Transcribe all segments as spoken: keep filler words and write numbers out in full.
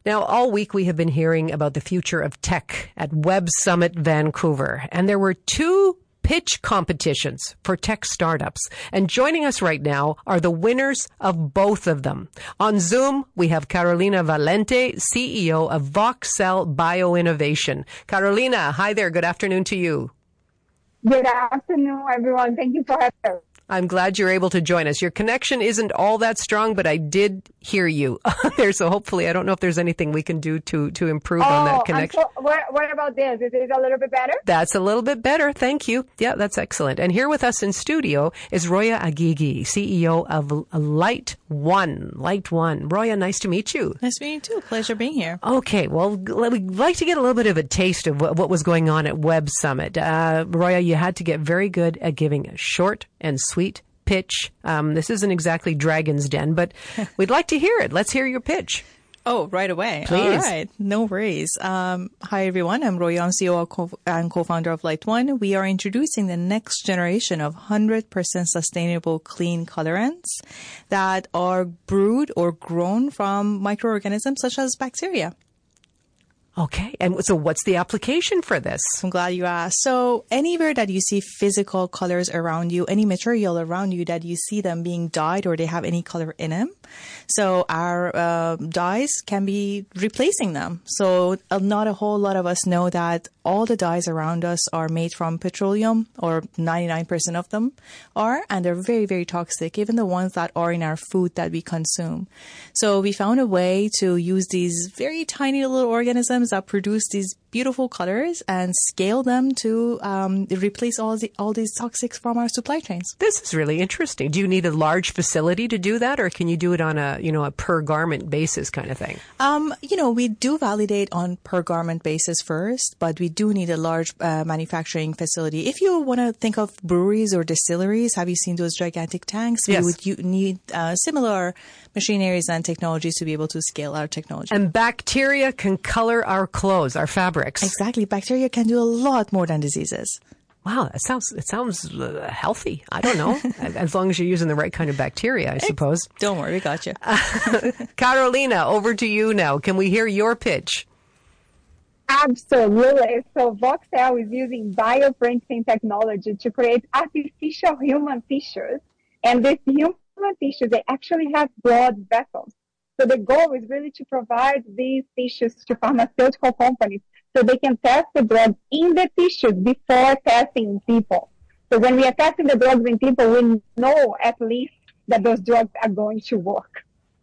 Now, all week we have been hearing about the future of tech at Web Summit Vancouver, and there were two pitch competitions for tech startups. And joining us right now are the winners of both of them. On Zoom, we have Carolina Valente, C E O of Voxcell Bioinnovation. Carolina, hi there. Good afternoon to you. Good afternoon, everyone. Thank you for having us. I'm glad you're able to join us. Your connection isn't all that strong, but I did hear you there. So hopefully, I don't know if there's anything we can do to, to improve oh, on that connection. So, what, what about this? Is it a little bit better? That's a little bit better. Thank you. Yeah, that's excellent. And here with us in studio is Roya Agigi, C E O of Light One. Light One. Roya, nice to meet you. Nice to meet you too. Pleasure being here. Okay. Well, we'd like to get a little bit of a taste of what, what was going on at Web Summit. Uh, Roya, you had to get very good at giving a short and sweet pitch. Um, this isn't exactly Dragon's Den, but we'd like to hear it. Let's hear your pitch. Oh, right away. Please. All right. No worries. Um, hi, everyone. I'm Roya. I'm C E O and co-founder of Light One. We are introducing the next generation of one hundred percent sustainable clean colorants that are brewed or grown from microorganisms such as bacteria. Okay. And so what's the application for this? I'm glad you asked. So anywhere that you see physical colors around you, any material around you that you see them being dyed or they have any color in them. So our uh, dyes can be replacing them. So uh, not a whole lot of us know that all the dyes around us are made from petroleum, or ninety-nine percent of them are, and they're very, very toxic, even the ones that are in our food that we consume. So we found a way to use these very tiny little organisms that produce these beautiful colors and scale them to um, replace all the all these toxics from our supply chains. This is really interesting. Do you need a large facility to do that, or can you do it on a you know a per garment basis kind of thing? Um, you know, we do validate on per garment basis first, but we do need a large uh, manufacturing facility. If you want to think of breweries or distilleries, have you seen those gigantic tanks? Yes. We would u- need uh, similar machineries and technologies to be able to scale our technology. And bacteria can color our clothes, our fabrics. Exactly. Bacteria can do a lot more than diseases. Wow, it sounds it sounds uh, healthy. I don't know, as long as you're using the right kind of bacteria, I suppose. Don't worry, we got you. Uh, Carolina, over to you now. Can we hear your pitch? Absolutely. So Voxcell is using bioprinting technology to create artificial human tissues. And these human tissues, they actually have blood vessels. So the goal is really to provide these tissues to pharmaceutical companies so they can test the drugs in the tissues before testing in people. So when we are testing the drugs in people, we know at least that those drugs are going to work.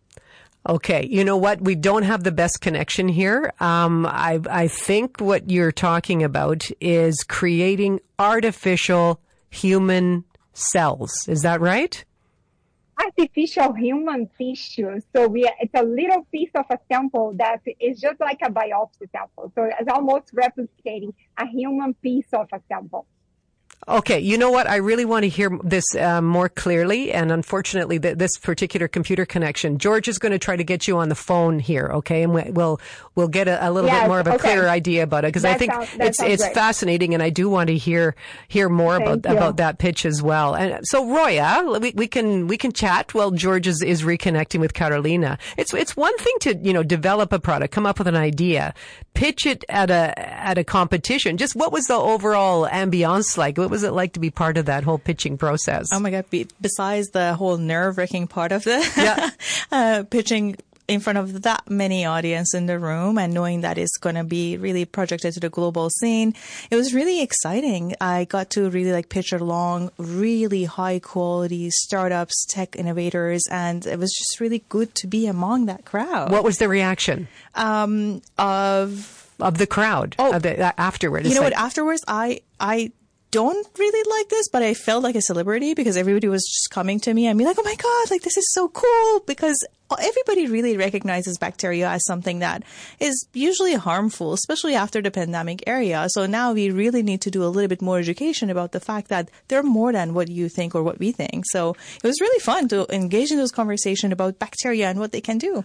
Okay. You know what? We don't have the best connection here. Um, I, I think what you're talking about is creating artificial human cells. Is that right? Artificial human tissue. So we are, it's a little piece of a sample that is just like a biopsy sample. So it's almost replicating a human piece of a sample. Okay, you know what? I really want to hear this uh, more clearly, and unfortunately, th- this particular computer connection, George is going to try to get you on the phone here, okay? And we- we'll we'll get a, a little yes, bit more of a okay. clearer idea about it, because I think sounds, it's it's great. fascinating, and I do want to hear hear more Thank about you. about that pitch as well. And so, Roya, we, we can we can chat while George is, is reconnecting with Carolina. It's it's one thing to you know develop a product, come up with an idea, pitch it at a at a competition. Just what was the overall ambiance like? What was it like to be part of that whole pitching process? Oh my God. Be- besides the whole nerve-wracking part of the yeah. uh, pitching in front of that many audience in the room and knowing that it's going to be really projected to the global scene, it was really exciting. I got to really like pitch along really high quality startups, tech innovators, and it was just really good to be among that crowd. What was the reaction? Um, of... Of the crowd. Oh, of the, uh, afterwards. You know like, what? Afterwards, I, I, don't really like this, but I felt like a celebrity because everybody was just coming to me and be like, oh my God, like this is so cool, because everybody really recognizes bacteria as something that is usually harmful, especially after the pandemic era. So now we really need to do a little bit more education about the fact that they're more than what you think or what we think. So it was really fun to engage in those conversations about bacteria and what they can do.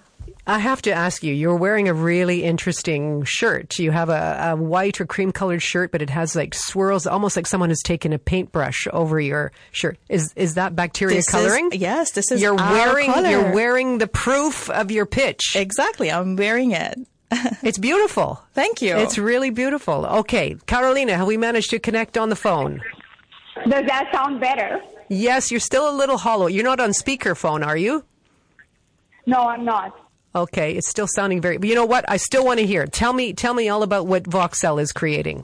I have to ask you, you're wearing a really interesting shirt. You have a, a white or cream colored shirt, but it has like swirls, almost like someone has taken a paintbrush over your shirt. Is is that bacteria This coloring? Is, yes, this is you're our wearing color. You're wearing the proof of your pitch. Exactly. I'm wearing it. It's beautiful. Thank you. It's really beautiful. Okay, Carolina, have we managed to connect on the phone? Does that sound better? Yes, you're still a little hollow. You're not on speakerphone, are you? No, I'm not. Okay, it's still sounding very. But you know what? I still want to hear. Tell me, tell me all about what Voxel is creating.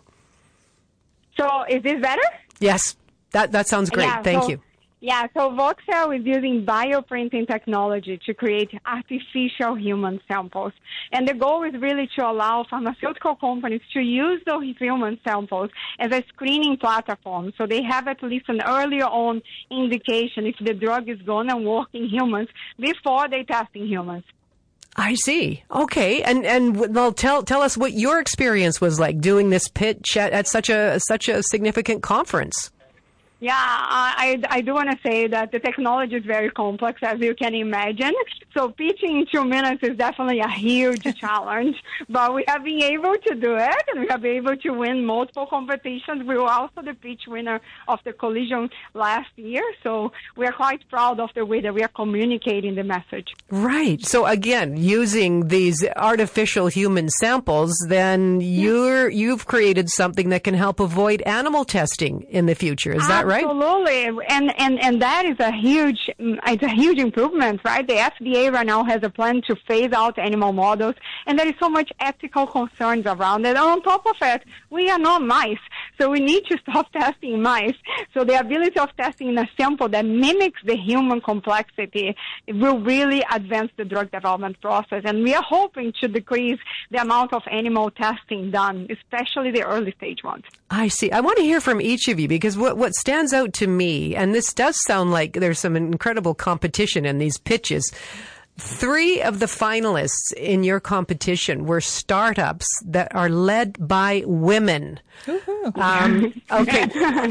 So is this better? Yes, that that sounds great. Yeah, Thank so, you. Yeah, so Voxel is using bioprinting technology to create artificial human samples. And the goal is really to allow pharmaceutical companies to use those human samples as a screening platform. So they have at least an earlier on indication if the drug is going to work in humans before they test in humans. I see. Okay, and and well, tell tell us what your experience was like doing this pitch at, at such a such a significant conference. Yeah, I, I do want to say that the technology is very complex, as you can imagine. So pitching in two minutes is definitely a huge challenge. But we have been able to do it, and we have been able to win multiple competitions. We were also the pitch winner of the Collision last year. So we are quite proud of the way that we are communicating the message. Right. So again, using these artificial human samples, then you're you've created something that can help avoid animal testing in the future. Is that right? Absolutely, and and and that is a huge, it's a huge improvement, right? The F D A right now has a plan to phase out animal models, and there is so much ethical concerns around it. And on top of it, we are not mice, so we need to stop testing mice. So the ability of testing in a sample that mimics the human complexity will really advance the drug development process, and we are hoping to decrease the amount of animal testing done, especially the early stage ones. I see. I want to hear from each of you because what, what stands out to me, and this does sound like there's some incredible competition in these pitches. Three of the finalists in your competition were startups that are led by women. Um, okay,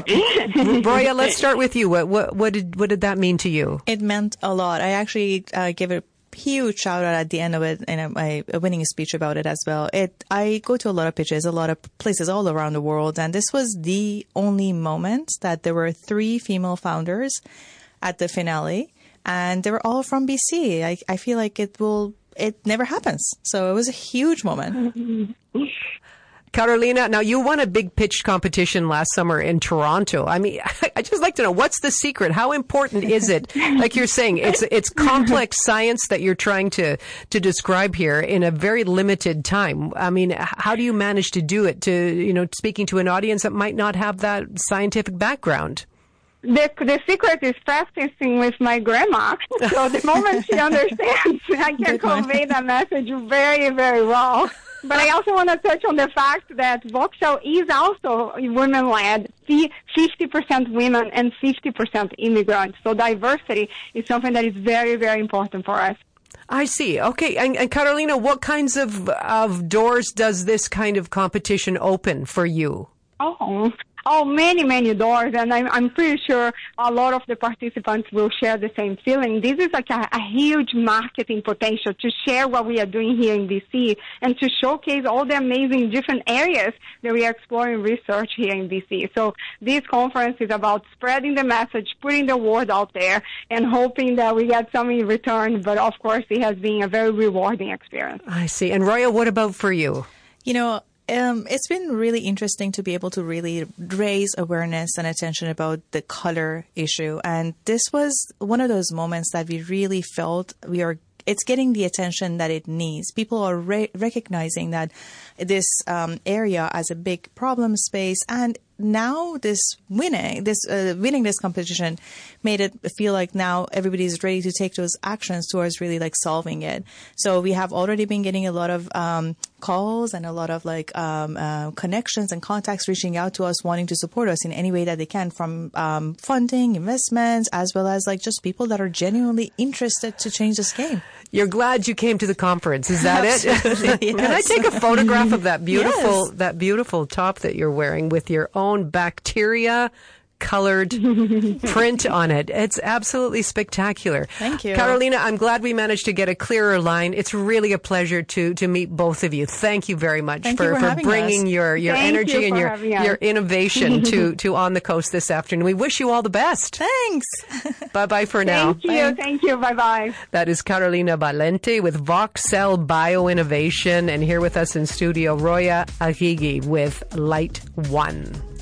Roya, let's start with you. What, what, what did what did that mean to you? It meant a lot. I actually uh, gave a huge shout out at the end of it in a, my a winning speech about it as well. It I go to a lot of pitches, a lot of places all around the world, and this was the only moment that there were three female founders at the finale, and they were all from B C. I, I feel like it will it never happens, so it was a huge moment. Carolina, now you won a big pitch competition last summer in Toronto. I mean, I just like to know, what's the secret? How important is it? Like you're saying, it's it's complex science that you're trying to, to describe here in a very limited time. I mean, how do you manage to do it to, you know, speaking to an audience that might not have that scientific background? The, the secret is practicing with my grandma. So the moment she understands, I can convey that message very, very well. But I also want to touch on the fact that Voxel is also women-led, fifty percent women and fifty percent immigrants. So diversity is something that is very, very important for us. I see. Okay. And, and Carolina, what kinds of, of doors does this kind of competition open for you? Oh, oh, many, many doors, and I'm, I'm pretty sure a lot of the participants will share the same feeling. This is like a, a huge marketing potential to share what we are doing here in B C and to showcase all the amazing different areas that we are exploring research here in B C. So this conference is about spreading the message, putting the word out there, and hoping that we get some in return. But of course, it has been a very rewarding experience. I see. And Roya, what about for you? You know, Um, it's been really interesting to be able to really raise awareness and attention about the color issue. And this was one of those moments that we really felt we are, it's getting the attention that it needs. People are re- recognizing that this um, area as a big problem space, and now this winning, this uh, winning this competition made it feel like now everybody is ready to take those actions towards really like solving it. So we have already been getting a lot of um, calls and a lot of like um, uh, connections and contacts reaching out to us, wanting to support us in any way that they can, from um, funding, investments, as well as like just people that are genuinely interested to change this game. You're glad you came to the conference. Is that it? Yes. Can I take a photograph of that beautiful, Yes. that beautiful top that you're wearing with your own bacteria colored print on it. It's absolutely spectacular. Thank you. Carolina, I'm glad we managed to get a clearer line. It's really a pleasure to, to meet both of you. Thank you very much Thank for, you for, for having bringing us. your, your Thank energy you and for your, having us. your innovation to, to On the Coast this afternoon. We wish you all the best. Thanks. Bye-bye for now. Thank you. Thank you. Bye-bye. That is Carolina Valente with Voxel Bioinnovation, and here with us in studio, Roya Arigui with Light One.